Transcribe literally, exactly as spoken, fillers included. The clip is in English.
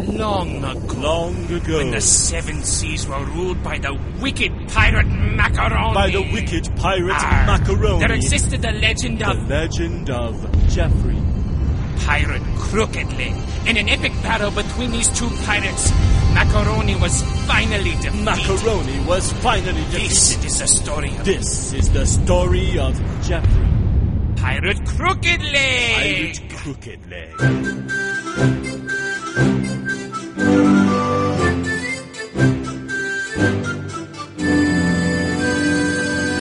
long ago. Long ago. When the seven seas were ruled by the wicked pirate Macaroni. By the wicked pirate Arr, Macaroni. There existed the legend The of... legend of Geoffrey. Pirate Crooked Leg. In an epic battle between these two pirates, Macaroni was finally defeated. Macaroni was finally defeated. This is the story of... This is the story of Geoffrey. Pirate Crooked Leg. Pirate Crooked Leg.